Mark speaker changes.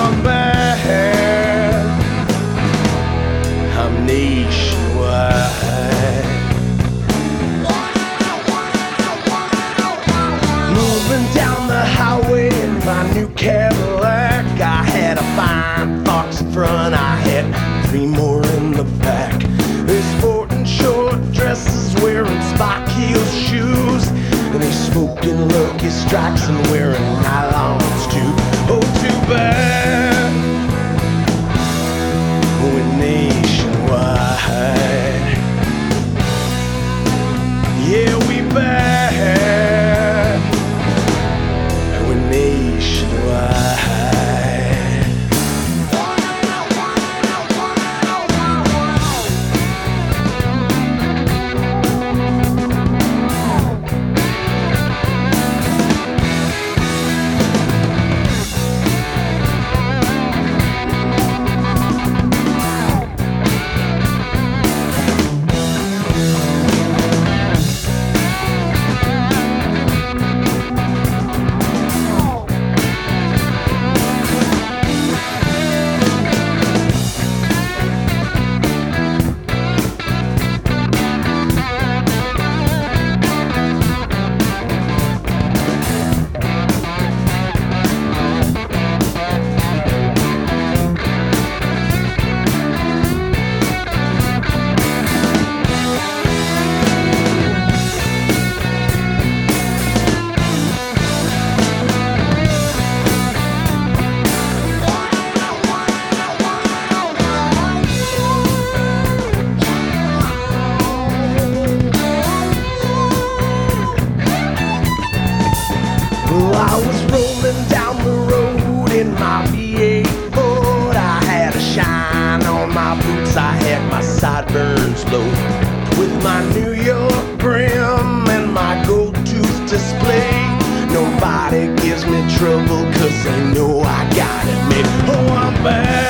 Speaker 1: I'm bad. I'm nationwide. Moving down the highway in my new Cadillac. I had a fine fox in front, I had 3 more in the back. They're sporting short dresses, wearing spike heel shoes, and they're smoking Lucky Strikes and wearing nylons too. Oh, too bad we're nationwide. Yeah, we bad. We're nationwide. Well, I was rolling down the road in my V8 Ford. I had a shine on my boots, I had my sideburns low. With my New York brim and my gold tooth display, nobody gives me trouble 'cause they know I got it made. Oh, I'm bad.